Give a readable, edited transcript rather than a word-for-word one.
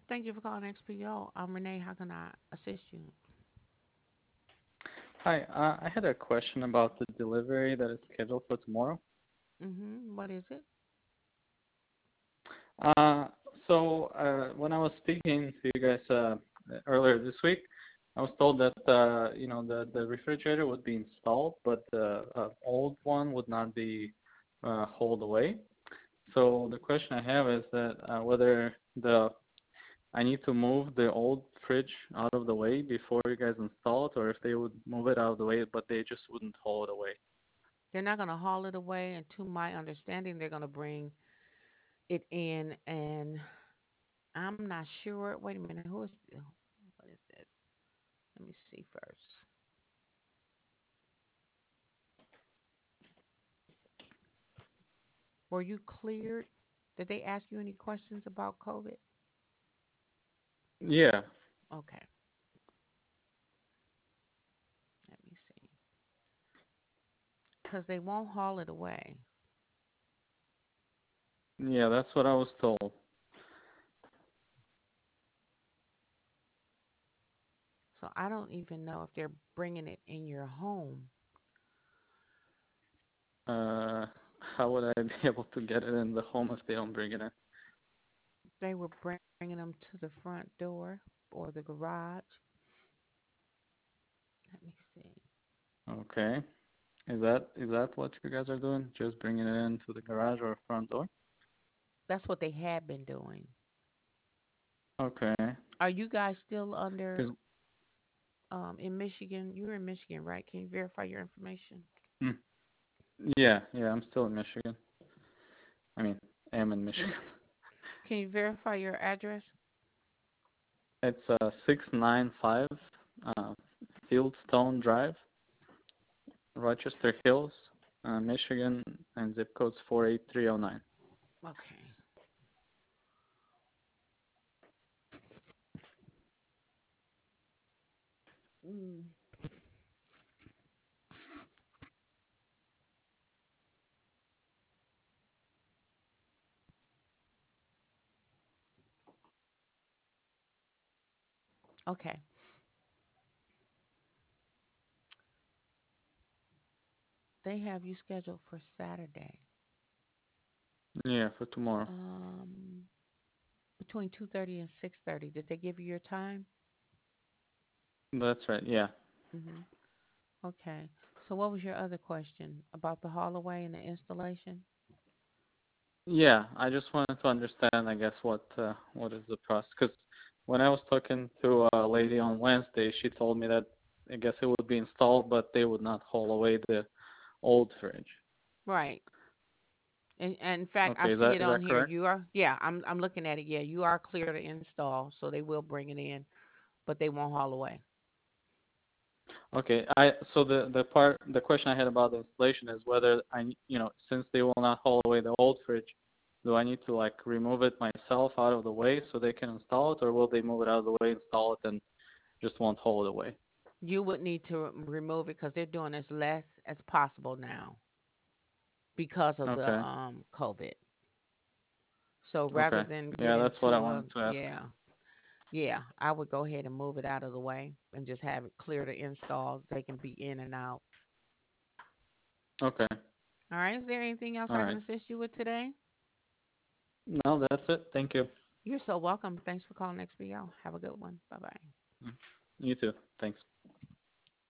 Thank you for calling XPO. I'm Renee. How can I assist you? Hi, I had a question about the delivery that is scheduled for tomorrow. What is it? Uh, when I was speaking to you guys earlier this week, I was told that the refrigerator would be installed, but the old one would not be hauled away. So the question I have is that whether the I need to move the old fridge out of the way before you guys install it, or if they would move it out of the way, but they just wouldn't haul it away. They're not going to haul it away, and to my understanding, they're going to bring it in. And I'm not sure. Wait a minute. What is this? Let me see first. Were you cleared? Did they ask you any questions about COVID? Yeah. Okay. Let me see. Because they won't haul it away. Yeah, that's what I was told. So I don't even know if they're bringing it in your home. Uh, how would I be able to get it in the home if they don't bring it in? They were bringing them to the front door or the garage. Let me see. Okay. Is that what you guys are doing? Just bringing it into the garage or front door? That's what they had been doing. Okay. Are you guys still under 'Cause in Michigan? You're in Michigan, right? Can you verify your information? mm, yeah, I'm still in Michigan. I mean, I am in Michigan. Can you verify your address? It's 695 uh, Fieldstone Drive, Rochester Hills, Michigan, and zip code's 48309. Okay. Mm. Okay. They have you scheduled for Saturday. Yeah, for tomorrow. Um, between 2:30 and 6:30. Did they give you your time? That's right. Yeah. Mhm. Okay. So what was your other question about the hallway and the installation? Yeah, I just wanted to understand, I guess, what is the process? Because when I was talking to a lady on Wednesday, she told me that I guess it would be installed, but they would not haul away the old fridge. Right. And in fact, I Okay, is see that it is on that here. correct? You are, yeah, I'm looking at it. Yeah, you are clear to install, so they will bring it in, but they won't haul away. Okay, so the question I had about the installation is whether since they will not haul away the old fridge, do I need to like remove it myself out of the way so they can install it, or will they move it out of the way, install it, and just won't haul it away? You would need to remove it because they're doing as less as possible now because of the Okay, COVID. So rather okay, than get yeah, that's what I into wanted to ask. yeah, yeah, I would go ahead and move it out of the way and just have it clear to install. They can be in and out. Okay, All right. Is there anything else all I can right. assist you with today? No, that's it. Thank you. You're so welcome. Thanks for calling XBO. Have a good one. Bye bye. Mm. You too. Thanks.